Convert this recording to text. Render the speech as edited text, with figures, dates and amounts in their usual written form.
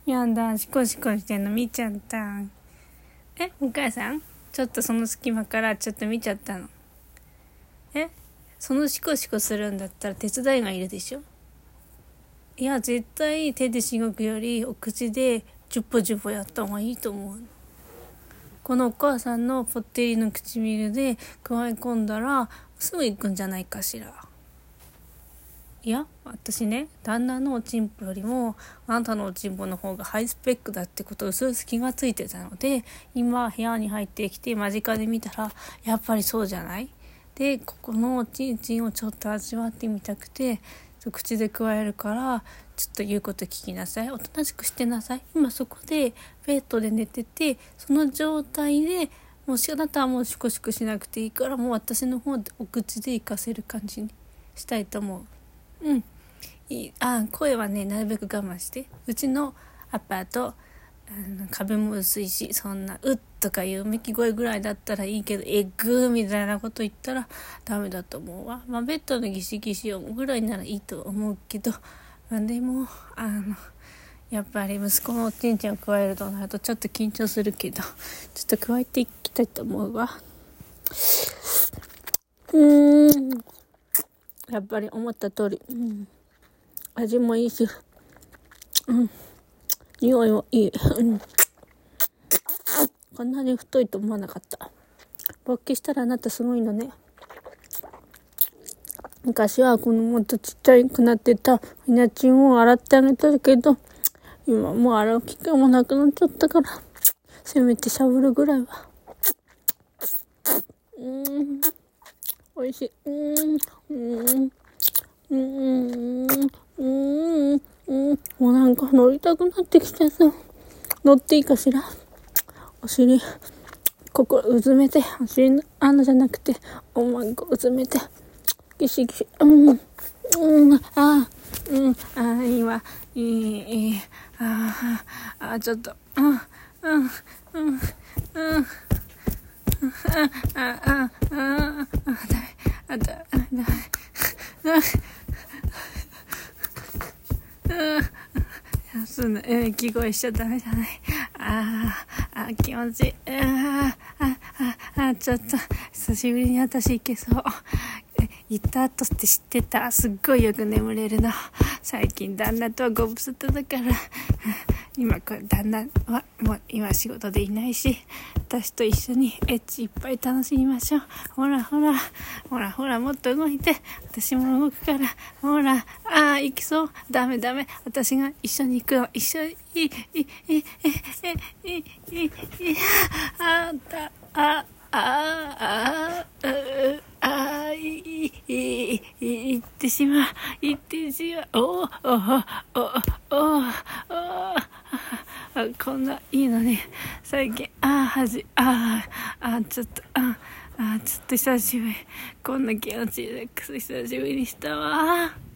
やだ、シコシコしてんの見ちゃった。お母さんちょっとその隙間からちょっと見ちゃったの。そのシコシコするんだったら手伝いがいるでしょ。いや、絶対手でしごくよりお口でジュポジュポやった方がいいと思う。このお母さんのぽってりの唇でくわえ込んだらすぐ行くんじゃないかしら。いや、私ね、旦那のおちんぽよりもあなたのおちんぽの方がハイスペックだってことを薄々気がついてたので、今部屋に入ってきて間近で見たらやっぱりそうじゃない。で、ここのおちんちんをちょっと味わってみたくて口でくわえるから、ちょっと言うこと聞きなさい。おとなしくしてなさい。今そこでベッドで寝てて、その状態でもしあなたはもうシコシコしなくていいから、もう私の方でお口で行かせる感じにしたいと思う。声はね、なるべく我慢して。うちのアパート壁も薄いし、そんなうっとかいうめき声ぐらいだったらいいけど、グーみたいなこと言ったらダメだと思うわ。ベッドのギシギシをぐらいならいいと思うけど、でもやっぱり息子のおちんちんを加えるとなるとちょっと緊張するけど、ちょっと加えていきたいと思うわ。やっぱり思った通り、味もいいし、匂いもいい。こんなに太いと思わなかった。勃起したらあなたすごいのね。昔はこのもっとちっちゃくなってたひなちんを洗ってあげたけど、今もう洗う機会もなくなっちゃったから、せめてしゃぶるぐらいは。おいしい。もうなんか乗りたくなってきちゃった。乗っていいかしら。お尻、ここうずめて、お尻の穴じゃなくておまんこうずめて、ギシギシ、今いい、ちょっと、息声しちゃダメじゃない。気持ちいい。ちょっと久しぶりに私いけそう。行った後って知ってた？すっごいよく眠れるの。最近旦那とはご無沙汰だから今これ旦那はもう今仕事でいないし、私と一緒にエッチいっぱい楽しみましょう。ほらもっと動いて、私も動くから。ほら、行きそう。ダメ、私が一緒に行くよ。一緒に行ってしまう。こんないいのに最近ちょっと久しぶり。こんな気持ちいいレックス久しぶりにしたわ。